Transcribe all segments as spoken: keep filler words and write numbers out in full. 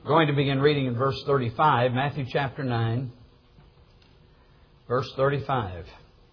We're going to begin reading in verse thirty-five, Matthew chapter nine, verse thirty-five.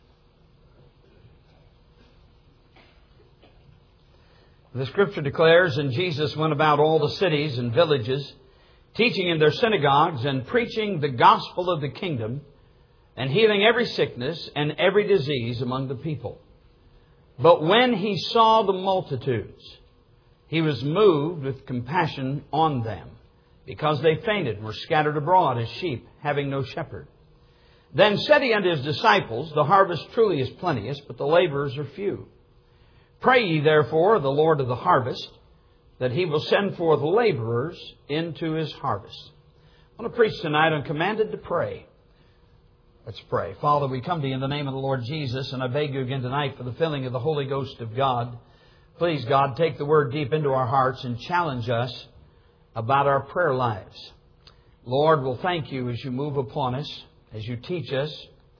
The Scripture declares, "And Jesus went about all the cities and villages, teaching in their synagogues and preaching the gospel of the kingdom, and healing every sickness and every disease among the people. But when He saw the multitudes, He was moved with compassion on them, because they fainted and were scattered abroad as sheep, having no shepherd. Then said He unto His disciples, The harvest truly is plenteous, but the laborers are few. Pray ye therefore the Lord of the harvest, that He will send forth laborers into His harvest." I want to preach tonight on commanded to pray. Let's pray. Father, we come to You in the name of the Lord Jesus, and I beg You again tonight for the filling of the Holy Ghost of God. Please, God, take the Word deep into our hearts and challenge us about our prayer lives. Lord, we'll thank You as You move upon us, as You teach us.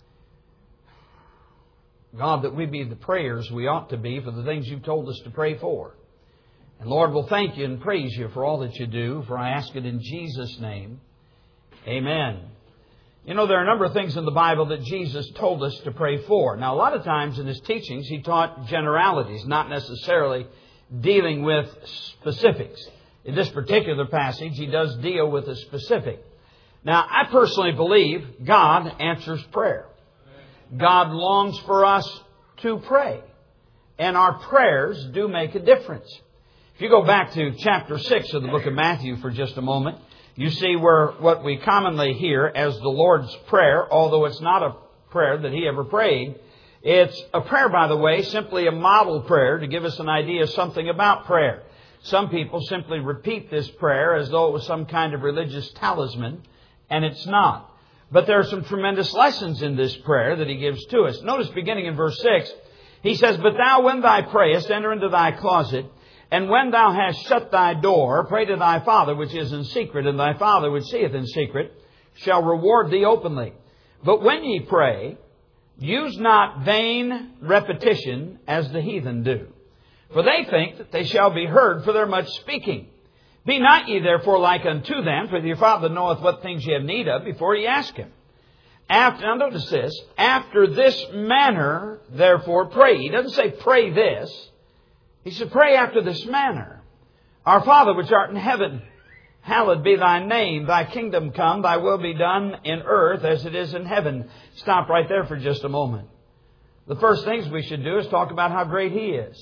God, that we be the prayers we ought to be for the things You've told us to pray for. And Lord, we'll thank You and praise You for all that You do, for I ask it in Jesus' name. Amen. You know, there are a number of things in the Bible that Jesus told us to pray for. Now, a lot of times in His teachings, He taught generalities, not necessarily dealing with specifics. In this particular passage, He does deal with a specific. Now, I personally believe God answers prayer. God longs for us to pray. And our prayers do make a difference. If you go back to chapter six of the book of Matthew for just a moment, you see where what we commonly hear as the Lord's Prayer, although it's not a prayer that He ever prayed, it's a prayer, by the way, simply a model prayer to give us an idea of something about prayer. Some people simply repeat this prayer as though it was some kind of religious talisman, and it's not. But there are some tremendous lessons in this prayer that He gives to us. Notice beginning in verse six, He says, "But thou, when thou prayest, enter into thy closet, and when thou hast shut thy door, pray to thy Father which is in secret, and thy Father which seeth in secret shall reward thee openly. But when ye pray, use not vain repetition as the heathen do. For they think that they shall be heard for their much speaking. Be not ye therefore like unto them, for your Father knoweth what things ye have need of before ye ask Him. After, now notice this, after this manner, therefore pray." He doesn't say pray this. He said, pray after this manner. "Our Father which art in heaven, hallowed be Thy name. Thy kingdom come, Thy will be done in earth as it is in heaven." Stop right there for just a moment. The first things we should do is talk about how great He is.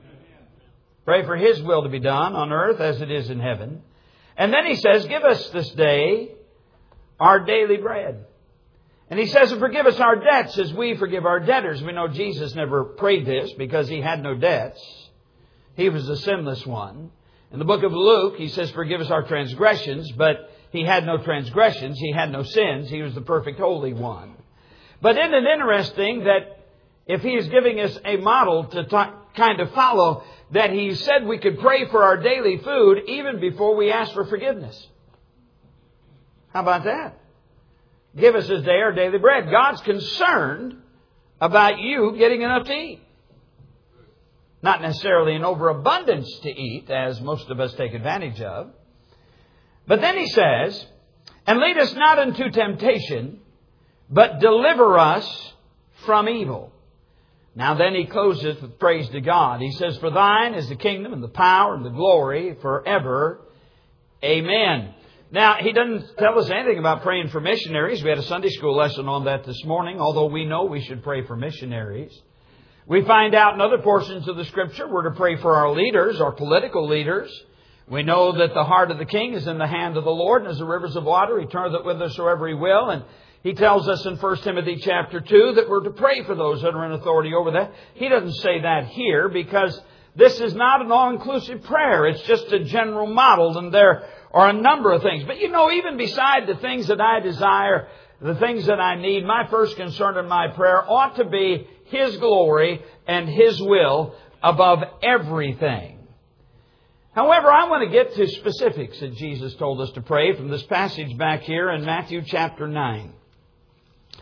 Pray for His will to be done on earth as it is in heaven. And then He says, "Give us this day our daily bread." And He says, "And forgive us our debts as we forgive our debtors." We know Jesus never prayed this because He had no debts. He was the sinless one. In the book of Luke, He says, "Forgive us our transgressions," but He had no transgressions. He had no sins. He was the perfect holy one. But isn't it interesting that if He is giving us a model to t- kind of follow, that He said we could pray for our daily food even before we ask for forgiveness? How about that? Give us this day our daily bread. God's concerned about you getting enough to eat. Not necessarily an overabundance to eat, as most of us take advantage of. But then He says, "And lead us not into temptation, but deliver us from evil." Now then He closes with praise to God. He says, "For Thine is the kingdom and the power and the glory forever. Amen." Now, He doesn't tell us anything about praying for missionaries. We had a Sunday school lesson on that this morning, although we know we should pray for missionaries. We find out in other portions of the Scripture we're to pray for our leaders, our political leaders. We know that the heart of the king is in the hand of the Lord, and as the rivers of water, He turneth it whithersoever He will. And He tells us in First Timothy chapter two that we're to pray for those that are in authority over that. He doesn't say that here because this is not an all-inclusive prayer. It's just a general model, and there are a number of things. But you know, even beside the things that I desire, the things that I need, my first concern in my prayer ought to be His glory and His will above everything. However, I want to get to specifics that Jesus told us to pray from this passage back here in Matthew chapter nine.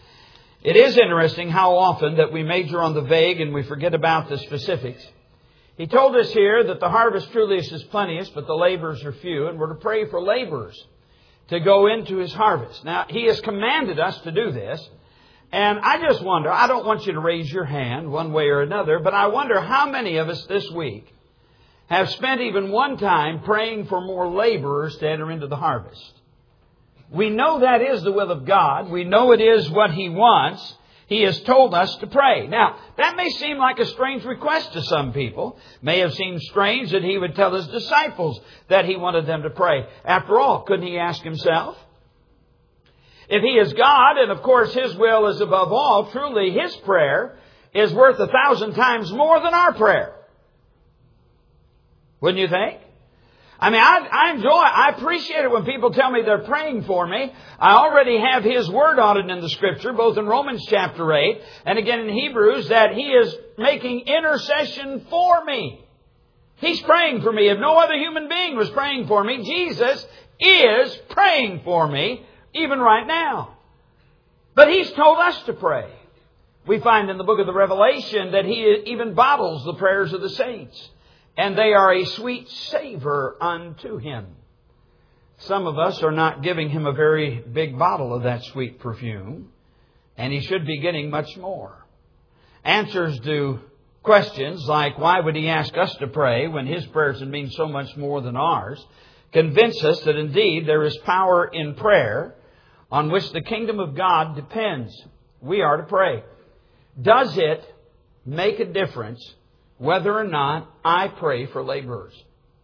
It is interesting how often that we major on the vague and we forget about the specifics. He told us here that the harvest truly is plenteous, but the laborers are few, and we're to pray for laborers to go into His harvest. Now, He has commanded us to do this, and I just wonder, I don't want you to raise your hand one way or another, but I wonder how many of us this week have spent even one time praying for more laborers to enter into the harvest. We know that is the will of God. We know it is what He wants. He has told us to pray. Now, that may seem like a strange request to some people. May have seemed strange that He would tell His disciples that He wanted them to pray. After all, couldn't He ask Himself? If He is God, and of course His will is above all, truly His prayer is worth a thousand times more than our prayer. Wouldn't you think? I mean, I, I enjoy, I appreciate it when people tell me they're praying for me. I already have His word on it in the Scripture, both in Romans chapter eight and again in Hebrews, that He is making intercession for me. He's praying for me. If no other human being was praying for me, Jesus is praying for me, even right now. But He's told us to pray. We find in the book of the Revelation that He even bottles the prayers of the saints, and they are a sweet savor unto Him. Some of us are not giving Him a very big bottle of that sweet perfume, and He should be getting much more. Answers to questions like, why would He ask us to pray when His prayers would mean so much more than ours, convince us that indeed there is power in prayer on which the kingdom of God depends. We are to pray. Does it make a difference whether or not I pray for laborers?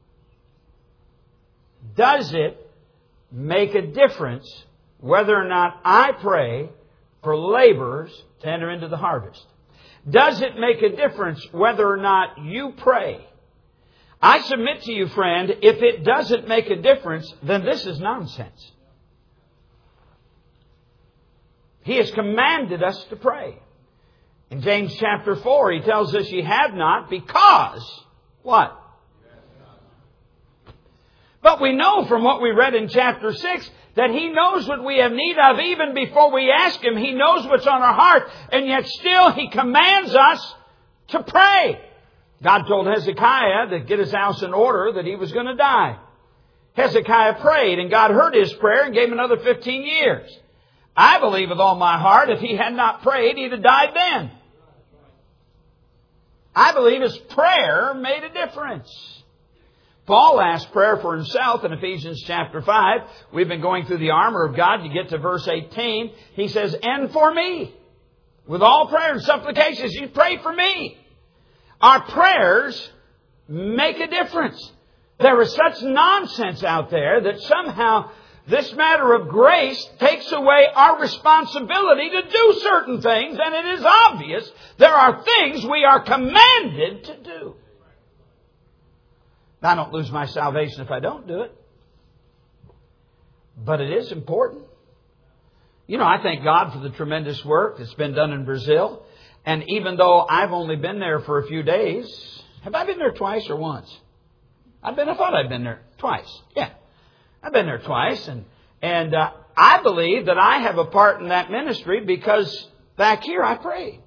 Does it make a difference whether or not I pray for laborers to enter into the harvest? Does it make a difference whether or not you pray? I submit to you, friend, if it doesn't make a difference, then this is nonsense. He has commanded us to pray. In James chapter four, he tells us, ye have not because, what? But we know from what we read in chapter six that He knows what we have need of even before we ask Him. He knows what's on our heart, and yet still He commands us to pray. God told Hezekiah to get his house in order, that he was going to die. Hezekiah prayed, and God heard his prayer and gave him another fifteen years. I believe with all my heart, if he had not prayed, he'd have died then. I believe his prayer made a difference. Paul asked prayer for himself in Ephesians chapter five. We've been going through the armor of God. You get to verse eighteen. He says, and for me. With all prayer and supplications, you pray for me. Our prayers make a difference. There is such nonsense out there that somehow this matter of grace takes away our responsibility to do certain things, and it is obvious there are things we are commanded to do. I don't lose my salvation if I don't do it. But it is important. You know, I thank God for the tremendous work that's been done in Brazil. And even though I've only been there for a few days, have I been there twice or once? I've been, I thought I'd been there twice. Yeah. I've been there twice, and and uh, I believe that I have a part in that ministry because back here I pray.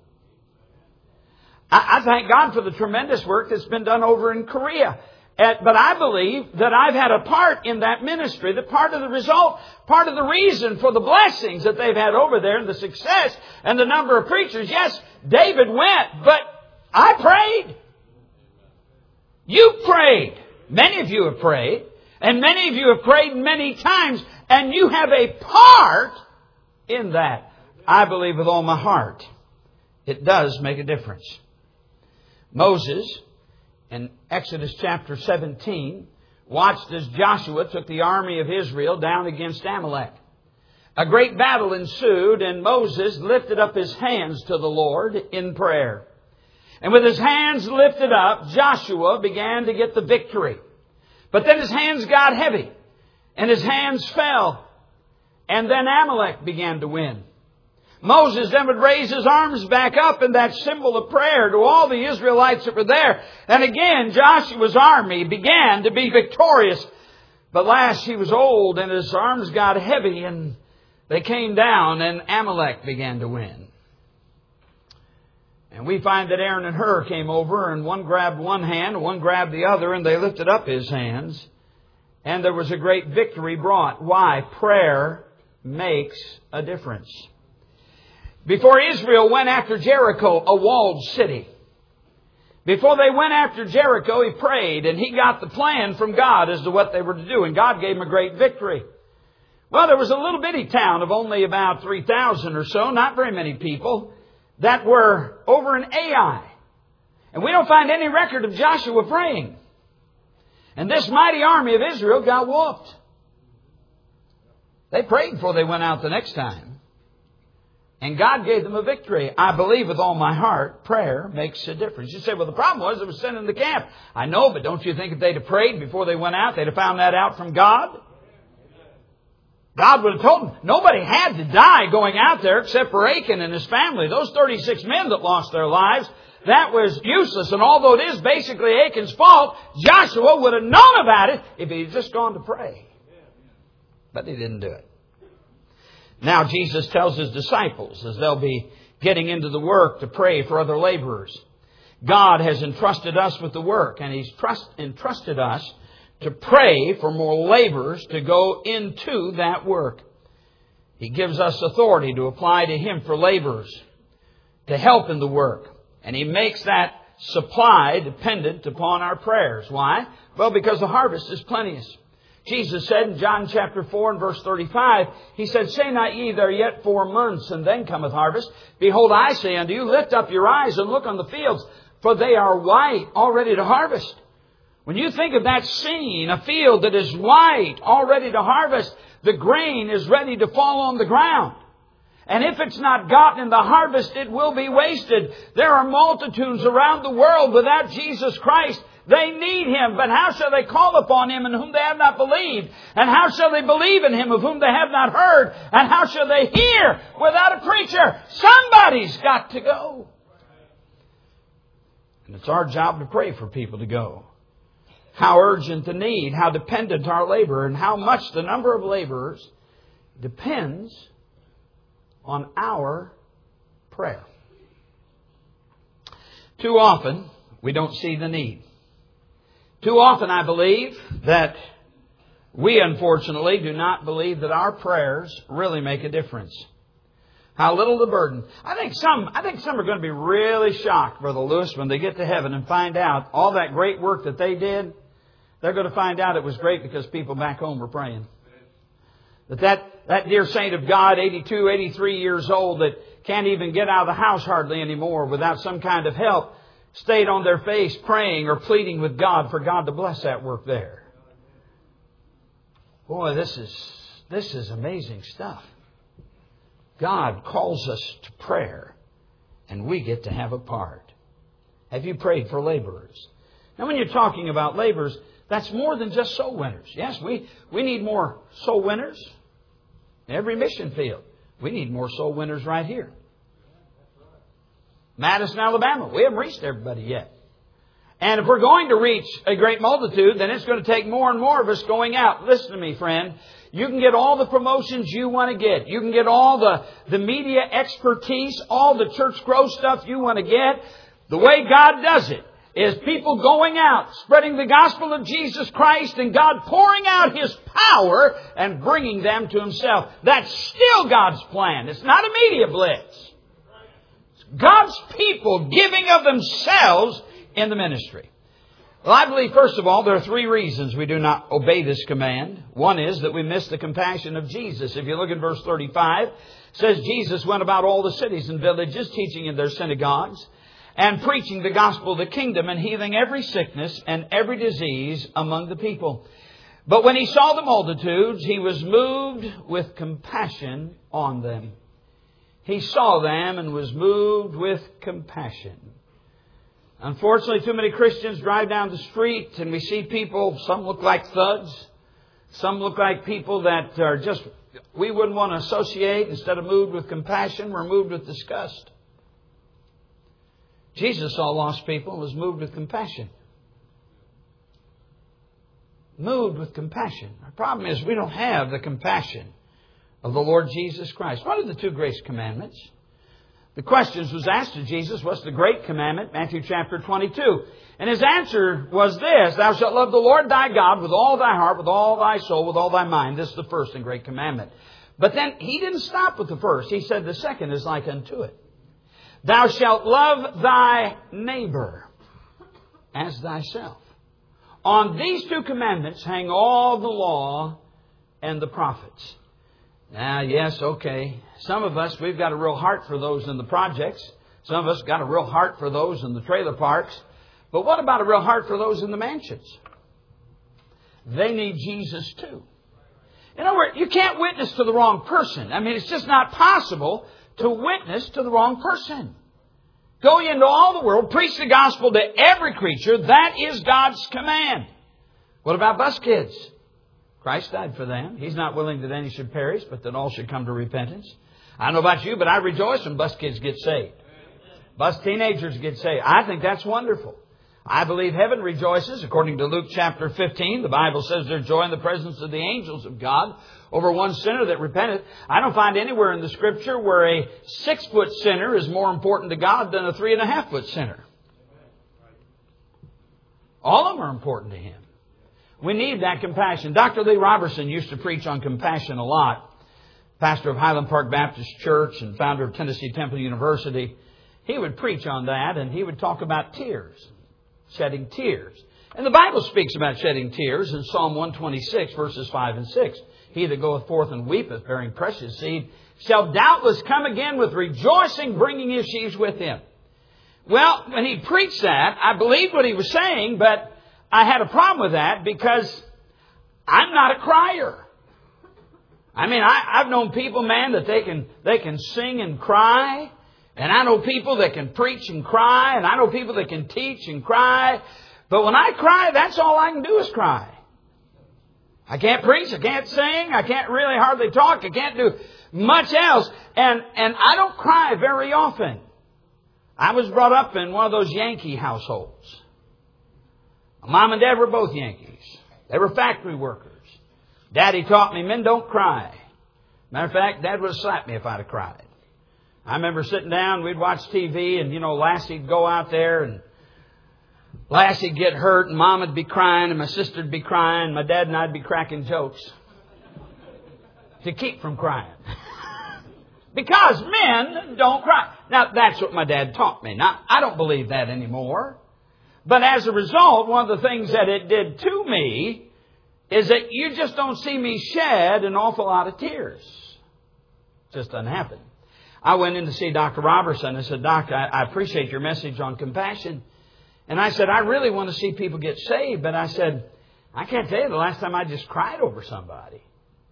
I, I thank God for the tremendous work that's been done over in Korea. Uh, but I believe that I've had a part in that ministry, that part of the result, part of the reason for the blessings that they've had over there and the success and the number of preachers. Yes, David went, but I prayed. You prayed. Many of you have prayed. And many of you have prayed many times, and you have a part in that. I believe with all my heart, it does make a difference. Moses, in Exodus chapter seventeen, watched as Joshua took the army of Israel down against Amalek. A great battle ensued, and Moses lifted up his hands to the Lord in prayer. And with his hands lifted up, Joshua began to get the victory. But then his hands got heavy, and his hands fell, and then Amalek began to win. Moses then would raise his arms back up in that symbol of prayer to all the Israelites that were there. And again, Joshua's army began to be victorious. But last, he was old, and his arms got heavy, and they came down, and Amalek began to win. And we find that Aaron and Hur came over, and one grabbed one hand, and one grabbed the other, and they lifted up his hands. And there was a great victory brought. Why? Prayer makes a difference. Before Israel went after Jericho, a walled city, before they went after Jericho, he prayed, and he got the plan from God as to what they were to do, and God gave him a great victory. Well, there was a little bitty town of only about three thousand or so, not very many people, that were over in Ai. And we don't find any record of Joshua praying. And this mighty army of Israel got whooped. They prayed before they went out the next time. And God gave them a victory. I believe with all my heart, prayer makes a difference. You say, well, the problem was it was sent in the camp. I know, but don't you think if they'd have prayed before they went out, they'd have found that out from God? God would have told them, nobody had to die going out there except for Achan and his family. Those thirty-six men that lost their lives, that was useless. And although it is basically Achan's fault, Joshua would have known about it if he had just gone to pray. But he didn't do it. Now Jesus tells his disciples, as they'll be getting into the work, to pray for other laborers. God has entrusted us with the work, and He's trust, entrusted us to pray for more laborers to go into that work. He gives us authority to apply to Him for laborers to help in the work. And He makes that supply dependent upon our prayers. Why? Well, because the harvest is plenteous. Jesus said in John chapter four and verse thirty-five, He said, Say not ye, there are yet four months, and then cometh harvest. Behold, I say unto you, lift up your eyes and look on the fields, for they are white, all ready to harvest. When you think of that scene, a field that is white, all ready to harvest, the grain is ready to fall on the ground. And if it's not gotten in the harvest, it will be wasted. There are multitudes around the world without Jesus Christ. They need Him, but how shall they call upon Him in whom they have not believed? And how shall they believe in Him of whom they have not heard? And how shall they hear without a preacher? Somebody's got to go. And it's our job to pray for people to go. How urgent the need, how dependent our labor, and how much the number of laborers depends on our prayer. Too often, we don't see the need. Too often, I believe that we, unfortunately, do not believe that our prayers really make a difference. How little the burden. I think some, I think some are going to be really shocked, Brother Lewis, when they get to heaven and find out all that great work that they did. They're going to find out it was great because people back home were praying. That that, that dear saint of God, eighty-two, eighty-three years old, that can't even get out of the house hardly anymore without some kind of help, stayed on their face praying or pleading with God for God to bless that work there. Boy, this is, this is amazing stuff. God calls us to prayer, and we get to have a part. Have you prayed for laborers? Now, when you're talking about laborers, that's more than just soul winners. Yes, we, we need more soul winners in every mission field. We need more soul winners right here. Madison, Alabama. We haven't reached everybody yet. And if we're going to reach a great multitude, then it's going to take more and more of us going out. Listen to me, friend. You can get all the promotions you want to get. You can get all the, the media expertise, all the church growth stuff you want to get. The way God does it is people going out, spreading the gospel of Jesus Christ, and God pouring out His power and bringing them to Himself. That's still God's plan. It's not a media blitz. It's God's people giving of themselves in the ministry. Well, I believe, first of all, there are three reasons we do not obey this command. One is that we miss the compassion of Jesus. If you look at verse thirty-five, it says Jesus went about all the cities and villages, teaching in their synagogues, and preaching the gospel of the kingdom, and healing every sickness and every disease among the people. But when He saw the multitudes, He was moved with compassion on them. He saw them and was moved with compassion. Unfortunately, too many Christians drive down the street and we see people, some look like thugs. Some look like people that are just, we wouldn't want to associate. Instead of moved with compassion, we're moved with disgust. Jesus saw lost people and was moved with compassion. Moved with compassion. Our problem is we don't have the compassion of the Lord Jesus Christ. What are the two great commandments? The questions was asked to Jesus, what's the great commandment? Matthew chapter twenty-two. And His answer was this, thou shalt love the Lord thy God with all thy heart, with all thy soul, with all thy mind. This is the first and great commandment. But then He didn't stop with the first. He said the second is like unto it. Thou shalt love thy neighbor as thyself. On these two commandments hang all the law and the prophets. Now, yes, okay. Some of us, we've got a real heart for those in the projects. Some of us got a real heart for those in the trailer parks. But what about a real heart for those in the mansions? They need Jesus too. In other words, you can't witness to the wrong person. I mean, it's just not possible to witness to the wrong person. Go into all the world, preach the gospel to every creature. That is God's command. What about bus kids? Christ died for them. He's not willing that any should perish, but that all should come to repentance. I don't know about you, but I rejoice when bus kids get saved. Bus teenagers get saved. I think that's wonderful. I believe heaven rejoices. According to Luke chapter fifteen, the Bible says there's joy in the presence of the angels of God over one sinner that repenteth. I don't find anywhere in the Scripture where a six-foot sinner is more important to God than a three-and-a-half-foot sinner. All of them are important to Him. We need that compassion. Doctor Lee Robertson used to preach on compassion a lot. Pastor of Highland Park Baptist Church and founder of Tennessee Temple University. He would preach on that, and he would talk about tears. Shedding tears. And the Bible speaks about shedding tears in Psalm one twenty-six, verses five and six. He that goeth forth and weepeth, bearing precious seed, shall doubtless come again with rejoicing, bringing his sheaves with him. Well, when he preached that, I believed what he was saying, but I had a problem with that because I'm not a crier. I mean, I, I've known people, man, that they can they can sing and cry. And I know people that can preach and cry. And I know people that can teach and cry. But when I cry, that's all I can do is cry. I can't preach. I can't sing. I can't really hardly talk. I can't do much else. And, and I don't cry very often. I was brought up in one of those Yankee households. Mom and Dad were both Yankees. They were factory workers. Daddy taught me, men don't cry. Matter of fact, Dad would have slapped me if I'd have cried. I remember sitting down, we'd watch T V, and, you know, Lassie'd go out there, and Lassie'd get hurt, and Mom would be crying, and my sister'd be crying, my dad and I'd be cracking jokes to keep from crying. Because men don't cry. Now, that's what my dad taught me. Now, I don't believe that anymore. But as a result, one of the things that it did to me is that you just don't see me shed an awful lot of tears. It just doesn't happen. I went in to see Doctor Robertson. I said, Doc, I, I appreciate your message on compassion. And I said, I really want to see people get saved. But I said, I can't tell you the last time I just cried over somebody.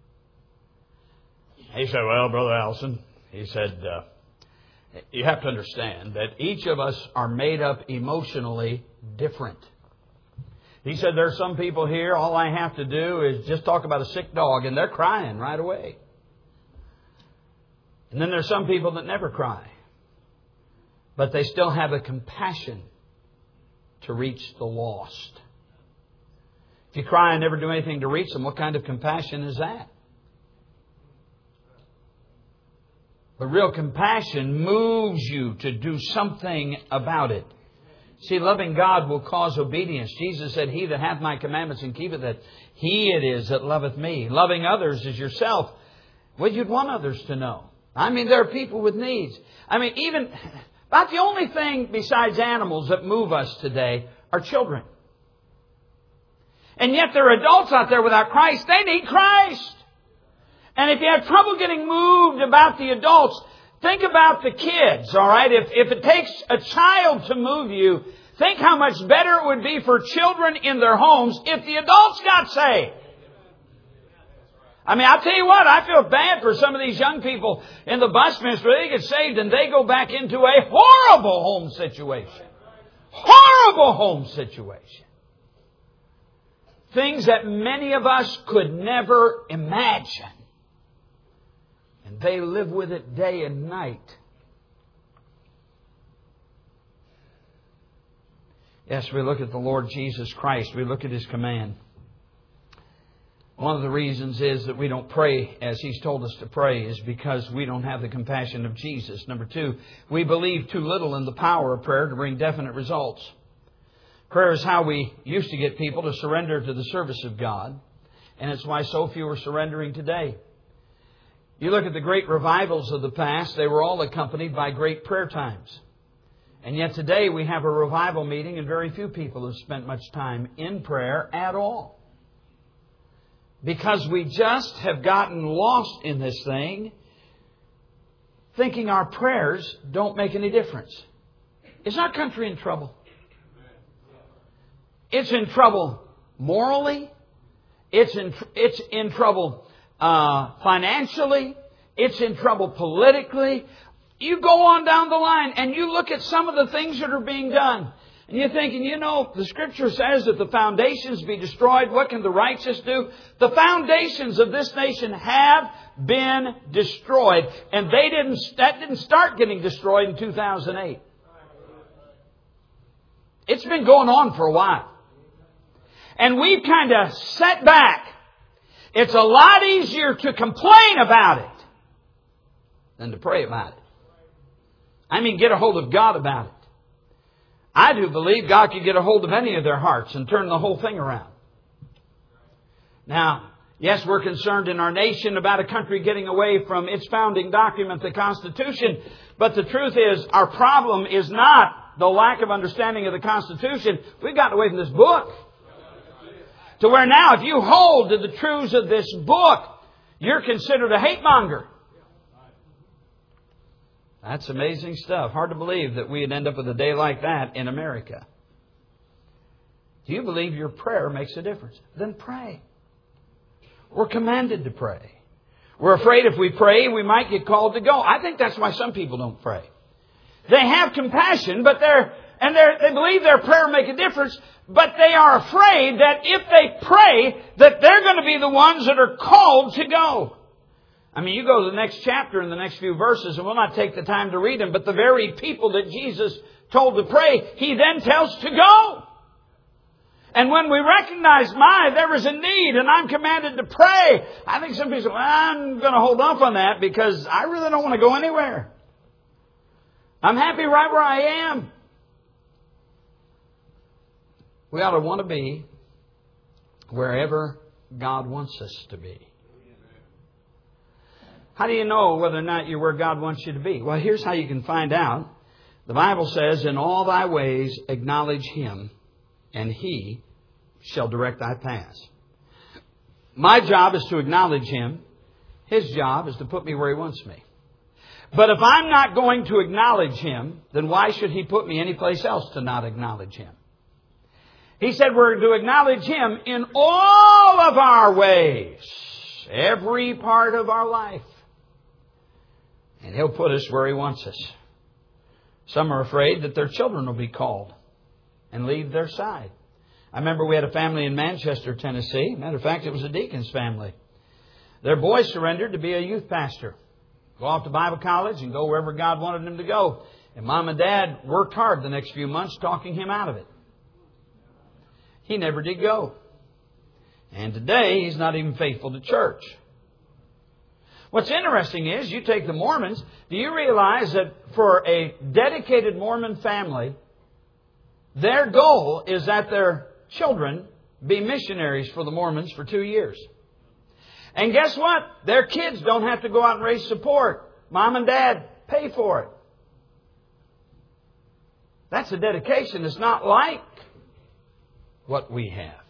He said, well, Brother Allison, he said, uh, you have to understand that each of us are made up emotionally different. He said, there are some people here, all I have to do is just talk about a sick dog, and they're crying right away. And then there's some people that never cry. But they still have a compassion to reach the lost. If you cry and never do anything to reach them, what kind of compassion is that? But real compassion moves you to do something about it. See, loving God will cause obedience. Jesus said, he that hath my commandments and keepeth it, he it is that loveth me. Loving others is yourself. Well, you'd want others to know. I mean, there are people with needs. I mean, even about the only thing besides animals that move us today are children. And yet there are adults out there without Christ. They need Christ. And if you have trouble getting moved about the adults, think about the kids, all right? If, if it takes a child to move you, think how much better it would be for children in their homes if the adults got saved. I mean, I'll tell you what, I feel bad for some of these young people in the bus ministry. They get saved and they go back into a horrible home situation. Horrible home situation. Things that many of us could never imagine. And they live with it day and night. Yes, we look at the Lord Jesus Christ. We look at His command. One of the reasons is that we don't pray as He's told us to pray is because we don't have the compassion of Jesus. Number two, we believe too little in the power of prayer to bring definite results. Prayer is how we used to get people to surrender to the service of God, and it's why so few are surrendering today. You look at the great revivals of the past, they were all accompanied by great prayer times. And yet today we have a revival meeting and very few people have spent much time in prayer at all. Because we just have gotten lost in this thing, thinking our prayers don't make any difference. Is our country in trouble? It's in trouble morally. It's in, it's in trouble uh, financially. It's in trouble politically. You go on down the line and you look at some of the things that are being done. And you're thinking, you know, the Scripture says that the foundations be destroyed. What can the righteous do? The foundations of this nation have been destroyed. And they didn't, that didn't start getting destroyed in two thousand eight. It's been going on for a while. And we've kind of set back. It's a lot easier to complain about it than to pray about it. I mean, get a hold of God about it. I do believe God could get a hold of any of their hearts and turn the whole thing around. Now, yes, we're concerned in our nation about a country getting away from its founding document, the Constitution. But the truth is, our problem is not the lack of understanding of the Constitution. We've gotten away from this book. To where now, if you hold to the truths of this book, you're considered a hate monger. That's amazing stuff. Hard to believe that we'd end up with a day like that in America. Do you believe your prayer makes a difference? Then pray. We're commanded to pray. We're afraid if we pray, we might get called to go. I think that's why some people don't pray. They have compassion, but they're and they're, they believe their prayer will make a difference, but they are afraid that if they pray, that they're going to be the ones that are called to go. I mean, you go to the next chapter in the next few verses, and we'll not take the time to read them, but the very people that Jesus told to pray, He then tells to go. And when we recognize, my, there is a need, and I'm commanded to pray, I think some people say, well, I'm going to hold off on that because I really don't want to go anywhere. I'm happy right where I am. We ought to want to be wherever God wants us to be. How do you know whether or not you're where God wants you to be? Well, here's how you can find out. The Bible says, in all thy ways acknowledge Him, and He shall direct thy paths. My job is to acknowledge Him. His job is to put me where He wants me. But if I'm not going to acknowledge Him, then why should He put me anyplace else to not acknowledge Him? He said we're to acknowledge Him in all of our ways, every part of our life. And He'll put us where He wants us. Some are afraid that their children will be called and leave their side. I remember we had a family in Manchester, Tennessee. Matter of fact, it was a deacon's family. Their boy surrendered to be a youth pastor. Go off to Bible college and go wherever God wanted him to go. And Mom and Dad worked hard the next few months talking him out of it. He never did go. And today, he's not even faithful to church. What's interesting is, you take the Mormons, do you realize that for a dedicated Mormon family, their goal is that their children be missionaries for the Mormons for two years. And guess what? Their kids don't have to go out and raise support. Mom and Dad pay for it. That's a dedication. It's not like what we have.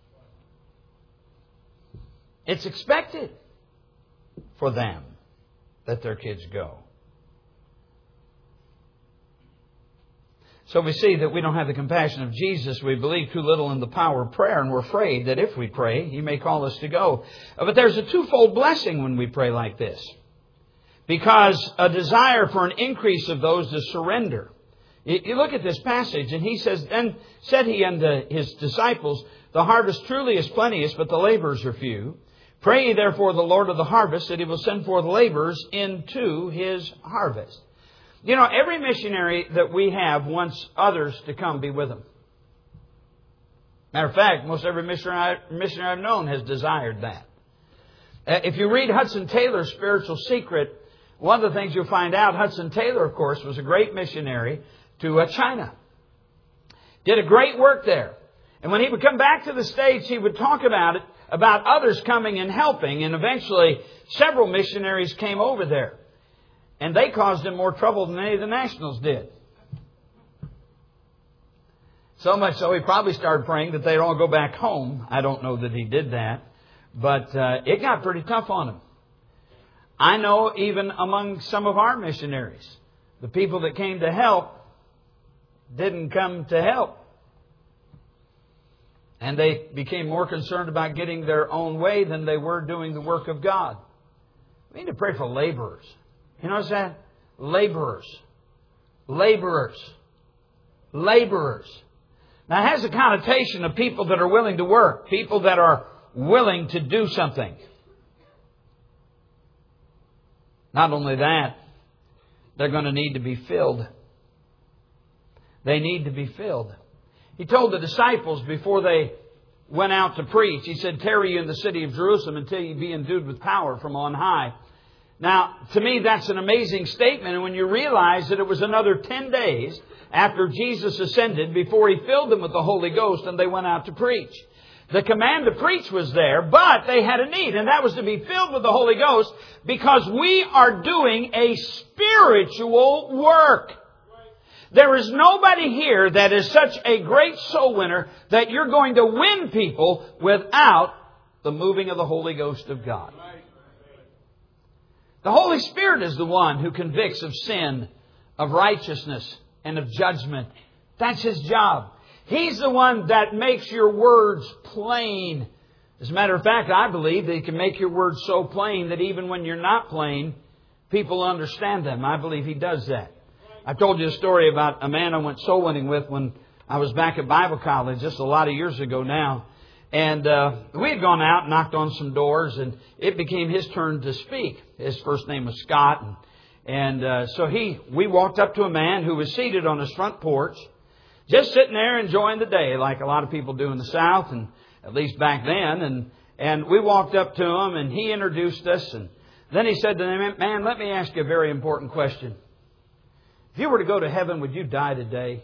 It's expected for them that their kids go. So we see that we don't have the compassion of Jesus. We believe too little in the power of prayer, and we're afraid that if we pray, He may call us to go. But there's a twofold blessing when we pray like this. Because a desire for an increase of those to surrender. You look at this passage, and He says, Then said He unto His disciples, The harvest truly is plenteous, but the laborers are few. Pray ye therefore the Lord of the harvest, that He will send forth laborers into His harvest. You know, every missionary that we have wants others to come be with them. Matter of fact, most every missionary, missionary I've known has desired that. If you read Hudson Taylor's Spiritual Secret, one of the things you'll find out, Hudson Taylor, of course, was a great missionary to uh, China. Did a great work there. And when he would come back to the States, he would talk about it, about others coming and helping. And eventually, several missionaries came over there. And they caused him more trouble than any of the nationals did. So much so, he probably started praying that they'd all go back home. I don't know that he did that. But uh, it got pretty tough on him. I know even among some of our missionaries, the people that came to help didn't come to help. And they became more concerned about getting their own way than they were doing the work of God. We need to pray for laborers. You know what's that? Laborers. Laborers. Laborers. Now it has a connotation of people that are willing to work. People that are willing to do something. Not only that, they're going to need to be filled. They need to be filled. He told the disciples before they went out to preach, He said, tarry you in the city of Jerusalem until you be endued with power from on high. Now, to me, that's an amazing statement. And when you realize that it was another ten days after Jesus ascended before He filled them with the Holy Ghost and they went out to preach. The command to preach was there, but they had a need, and that was to be filled with the Holy Ghost because we are doing a spiritual work. There is nobody here that is such a great soul winner that you're going to win people without the moving of the Holy Ghost of God. The Holy Spirit is the one who convicts of sin, of righteousness, and of judgment. That's His job. He's the one that makes your words plain. As a matter of fact, I believe that He can make your words so plain that even when you're not plain, people understand them. I believe He does that. I told you a story about a man I went soul winning with when I was back at Bible college just a lot of years ago now. And uh, we had gone out and knocked on some doors, and it became his turn to speak. His first name was Scott. And, and uh, so he, we walked up to a man who was seated on his front porch, just sitting there enjoying the day like a lot of people do in the South, and at least back then. And, and we walked up to him, and he introduced us. And then he said to me, man, let me ask you a very important question. If you were to go to heaven, would you die today?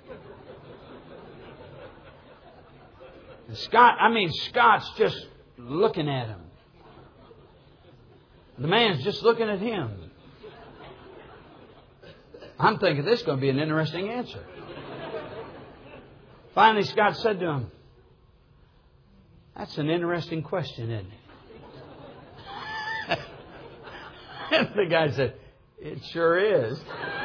And Scott, I mean, Scott's just looking at him. The man's just looking at him. I'm thinking this is going to be an interesting answer. Finally, Scott said to him, that's an interesting question, isn't it? And the guy said, it sure is.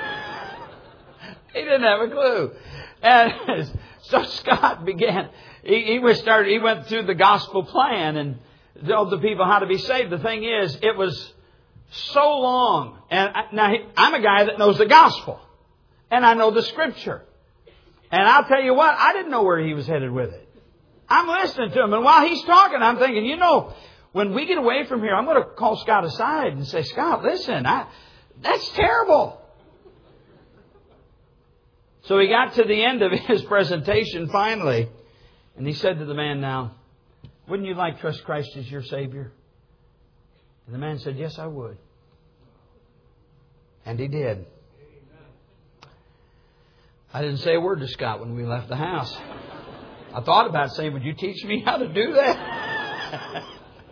He didn't have a clue. And so Scott began, he, he was started, he went through the gospel plan and told the people how to be saved. The thing is, it was so long. And I, now I'm a guy that knows the gospel. And I know the Scripture. And I'll tell you what, I didn't know where he was headed with it. I'm listening to him. And while he's talking, I'm thinking, you know, when we get away from here, I'm going to call Scott aside and say, Scott, listen, I, that's terrible. So he got to the end of his presentation finally, and he said to the man, now, wouldn't you like to trust Christ as your Savior? And the man said, yes, I would. And he did. I didn't say a word to Scott when we left the house. I thought about saying, would you teach me how to do that?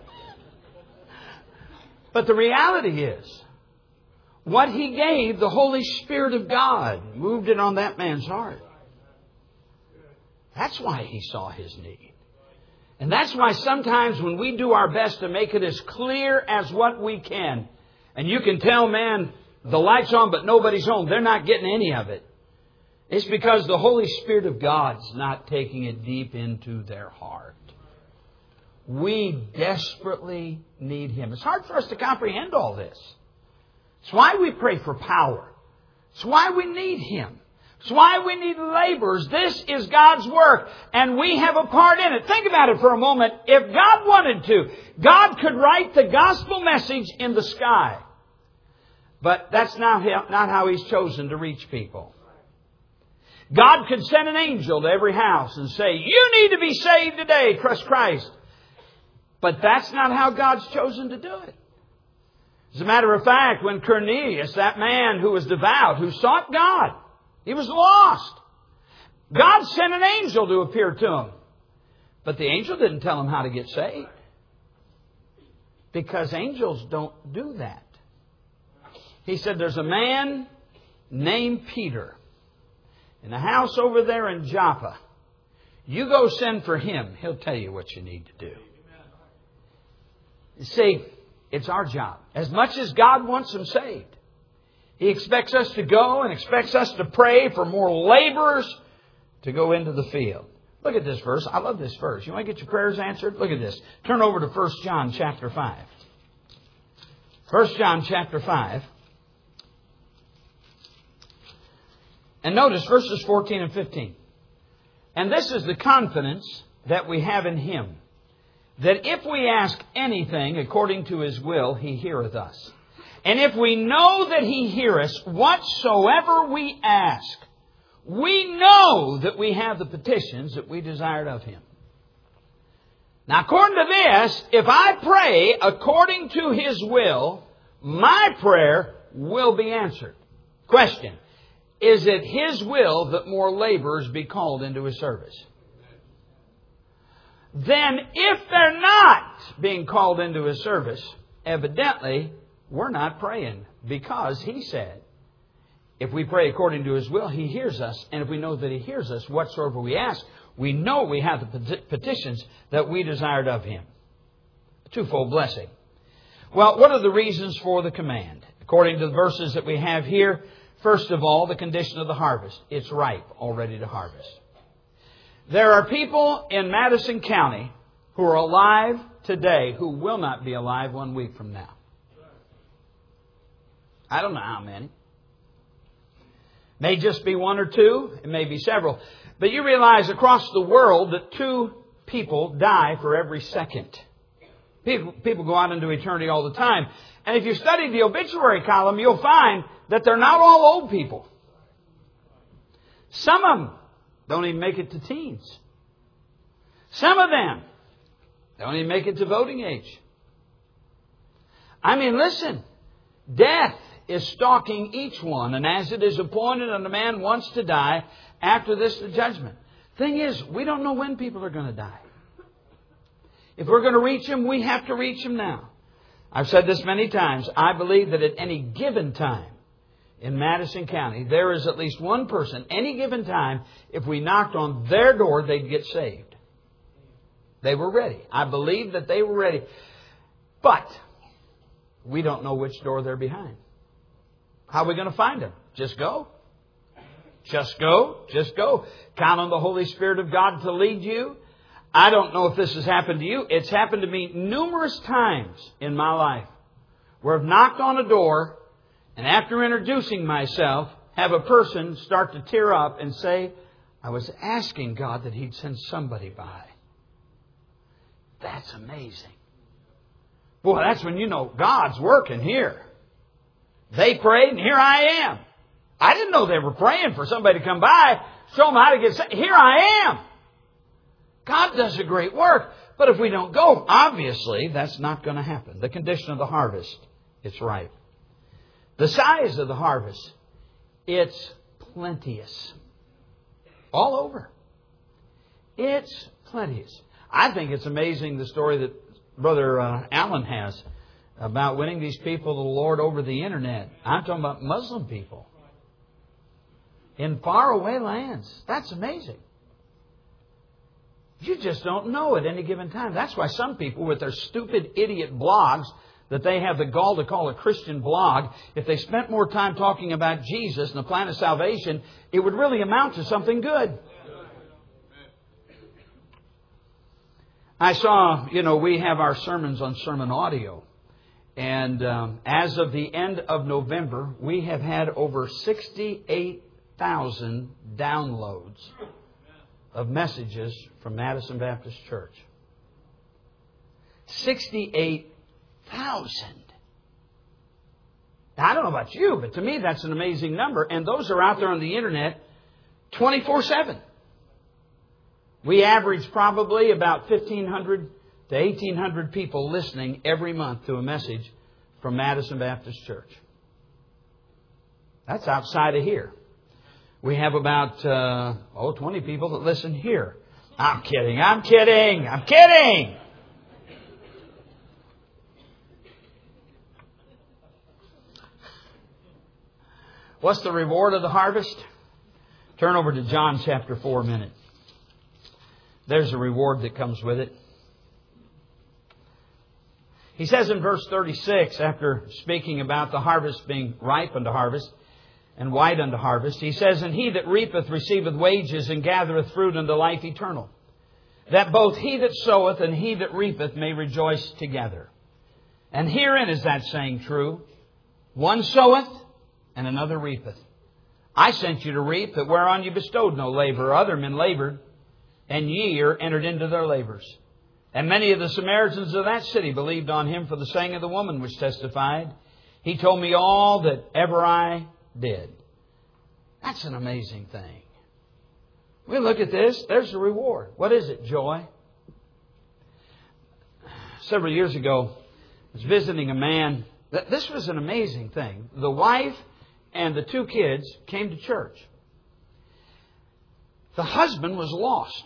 But the reality is, what He gave, the Holy Spirit of God, moved it on that man's heart. That's why he saw his need. And that's why sometimes when we do our best to make it as clear as what we can, and you can tell, man, the light's on but nobody's home, they're not getting any of it. It's because the Holy Spirit of God's not taking it deep into their heart. We desperately need Him. It's hard for us to comprehend all this. It's why we pray for power. It's why we need Him. It's why we need laborers. This is God's work, and we have a part in it. Think about it for a moment. If God wanted to, God could write the gospel message in the sky. But that's not not how He's chosen to reach people. God could send an angel to every house and say, you need to be saved today, trust Christ. But that's not how God's chosen to do it. As a matter of fact, when Cornelius, that man who was devout, who sought God, he was lost. God sent an angel to appear to him. But the angel didn't tell him how to get saved. Because angels don't do that. He said, there's a man named Peter in a house over there in Joppa. You go send for him. He'll tell you what you need to do. You see, it's our job. As much as God wants them saved, He expects us to go and expects us to pray for more laborers to go into the field. Look at this verse. I love this verse. You want to get your prayers answered? Look at this. Turn over to First John chapter five. First John chapter five. And notice verses fourteen and fifteen. And this is the confidence that we have in Him, that if we ask anything according to His will, He heareth us. And if we know that He heareth whatsoever we ask, we know that we have the petitions that we desired of Him. Now, according to this, if I pray according to His will, my prayer will be answered. Question: is it His will that more laborers be called into His service? Then, if they're not being called into His service, evidently, we're not praying, because He said, if we pray according to His will, He hears us. And if we know that He hears us, whatsoever we ask, we know we have the petitions that we desired of Him. A twofold blessing. Well, what are the reasons for the command? According to the verses that we have here, first of all, the condition of the harvest. It's ripe, all ready to harvest. There are people in Madison County who are alive today who will not be alive one week from now. I don't know how many. May just be one or two. It may be several. But you realize across the world that two people die for every second. People, people go out into eternity all the time. And if you study the obituary column, you'll find that they're not all old people. Some of them don't even make it to teens. Some of them don't even make it to voting age. I mean, listen. Death is stalking each one, and as it is appointed unto man once to die, after this the judgment. Thing is, we don't know when people are going to die. If we're going to reach them, we have to reach them now. I've said this many times. I believe that at any given time in Madison County, there is at least one person, any given time, if we knocked on their door, they'd get saved. They were ready. I believe that they were ready. But we don't know which door they're behind. How are we going to find them? Just go. Just go. Just go. Count on the Holy Spirit of God to lead you. I don't know if this has happened to you. It's happened to me numerous times in my life where I've knocked on a door and after introducing myself, have a person start to tear up and say, I was asking God that He'd send somebody by. That's amazing. Boy, that's when you know God's working here. They prayed and here I am. I didn't know they were praying for somebody to come by, show them how to get saved. Here I am. God does a great work. But if we don't go, obviously that's not going to happen. The condition of the harvest, it's ripe. The size of the harvest, it's plenteous. All over. It's plenteous. I think it's amazing the story that Brother uh, Allen has about winning these people to the Lord over the internet. I'm talking about Muslim people in faraway lands. That's amazing. You just don't know at any given time. That's why some people with their stupid idiot blogs that they have the gall to call a Christian blog, if they spent more time talking about Jesus and the plan of salvation, it would really amount to something good. I saw, you know, we have our sermons on sermon audio. And um, as of the end of November, we have had over sixty-eight thousand downloads of messages from Madison Baptist Church. sixty-eight thousand. Now, I don't know about you, but to me that's an amazing number. And those are out there on the internet twenty-four seven. We average probably about fifteen hundred to eighteen hundred people listening every month to a message from Madison Baptist Church. That's outside of here. We have about, uh, oh, twenty people that listen here. I'm kidding, I'm kidding, I'm kidding! What's the reward of the harvest? Turn over to John chapter four a minute. There's a reward that comes with it. He says in verse thirty-six, after speaking about the harvest being ripe unto harvest and white unto harvest, he says, And he that reapeth receiveth wages and gathereth fruit unto life eternal, that both he that soweth and he that reapeth may rejoice together. And herein is that saying true, one soweth and another reapeth. I sent you to reap that whereon you bestowed no labor. Other men labored, and ye are entered into their labors. And many of the Samaritans of that city believed on him for the saying of the woman which testified, He told me all that ever I did. That's an amazing thing. We look at this, there's the reward. What is it? Joy. Several years ago, I was visiting a man. This was an amazing thing. The wife and the two kids came to church. The husband was lost.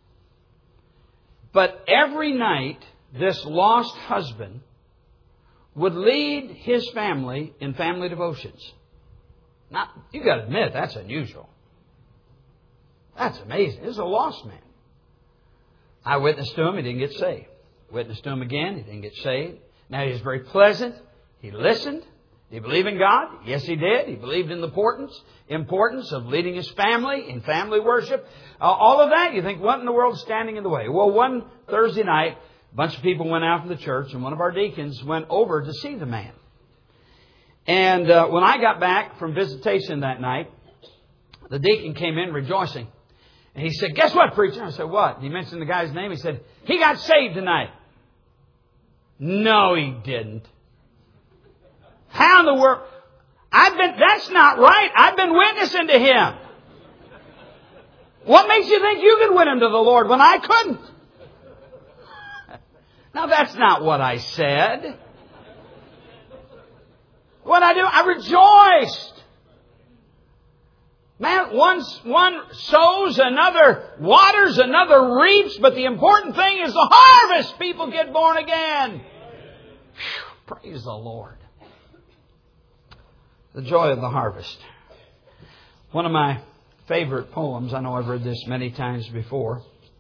But every night, this lost husband would lead his family in family devotions. Now, you got to admit, that's unusual. That's amazing. This is a lost man. I witnessed to him, he didn't get saved. Witnessed to him again, he didn't get saved. Now, he was very pleasant. He listened. Did he believe in God? Yes, he did. He believed in the importance, importance of leading his family in family worship. Uh, all of that, you think, what in the world is standing in the way? Well, one Thursday night, a bunch of people went out from the church, and one of our deacons went over to see the man. And uh, when I got back from visitation that night, the deacon came in rejoicing. And he said, Guess what, preacher? I said, What? He mentioned the guy's name. He said, He got saved tonight. No, he didn't. How in the world? I've been, that's not right. I've been witnessing to him. What makes you think you could win him to the Lord when I couldn't? Now, that's not what I said. What I do, I rejoiced. Man, one, one sows, another waters, another reaps, but the important thing is the harvest. People get born again. Whew, praise the Lord. The joy of the harvest. One of my favorite poems, I know I've read this many times before.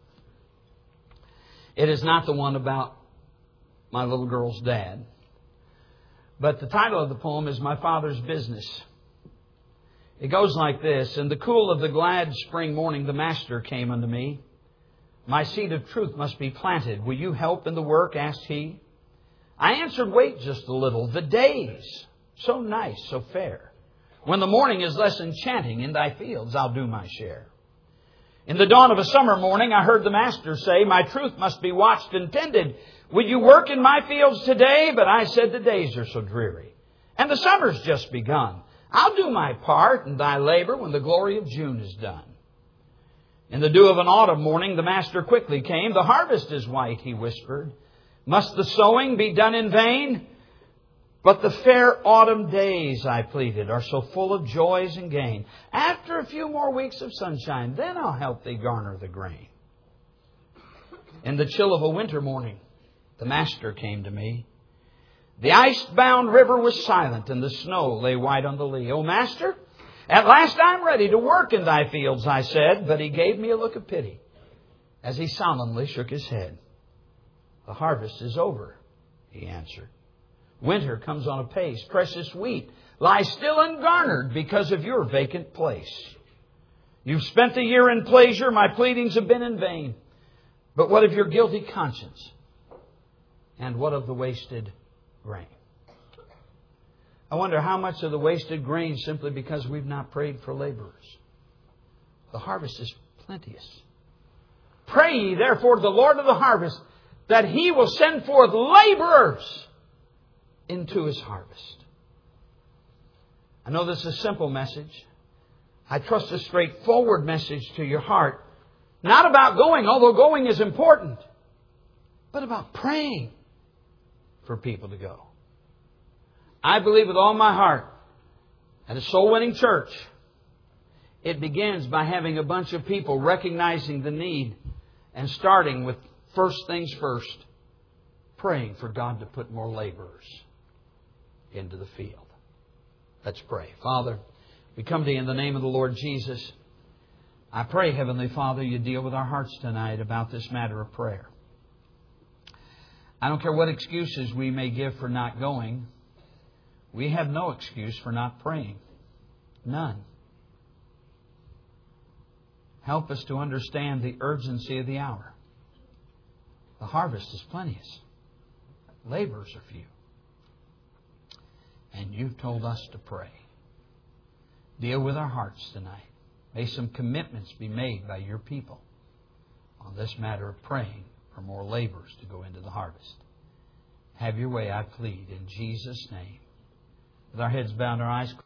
It is not the one about my little girl's dad. But the title of the poem is My Father's Business. It goes like this. In the cool of the glad spring morning, the Master came unto me. My seed of truth must be planted. Will you help in the work? Asked he. I answered, Wait just a little. The days, so nice, so fair. When the morning is less enchanting in thy fields, I'll do my share. In the dawn of a summer morning, I heard the Master say, My truth must be watched and tended. Will you work in my fields today? But I said, the days are so dreary, and the summer's just begun. I'll do my part in thy labor when the glory of June is done. In the dew of an autumn morning, the Master quickly came. The harvest is white, he whispered. Must the sowing be done in vain? But the fair autumn days, I pleaded, are so full of joys and gain. After a few more weeks of sunshine, then I'll help thee garner the grain. In the chill of a winter morning, the Master came to me. The ice-bound river was silent, and the snow lay white on the lea. O Master, at last I'm ready to work in thy fields, I said. But he gave me a look of pity as he solemnly shook his head. The harvest is over, he answered. Winter comes on apace. Precious wheat lies still ungarnered because of your vacant place. You've spent the year in pleasure. My pleadings have been in vain. But what of your guilty conscience? And what of the wasted grain? I wonder how much of the wasted grain simply because we've not prayed for laborers. The harvest is plenteous. Pray ye therefore to the Lord of the harvest that He will send forth laborers into His harvest. I know this is a simple message. I trust a straightforward message to your heart. Not about going, although going is important, but about praying for people to go. I believe with all my heart at a soul-winning church, it begins by having a bunch of people recognizing the need and starting with first things first, praying for God to put more laborers into the field. Let's pray. Father, we come to you in the name of the Lord Jesus. I pray, Heavenly Father, you deal with our hearts tonight about this matter of prayer. I don't care what excuses we may give for not going. We have no excuse for not praying. None. Help us to understand the urgency of the hour. The harvest is plenteous. Laborers are few. And you've told us to pray. Deal with our hearts tonight. May some commitments be made by your people on this matter of praying for more laborers to go into the harvest. Have your way, I plead, in Jesus' name. With our heads bowed and our eyes closed.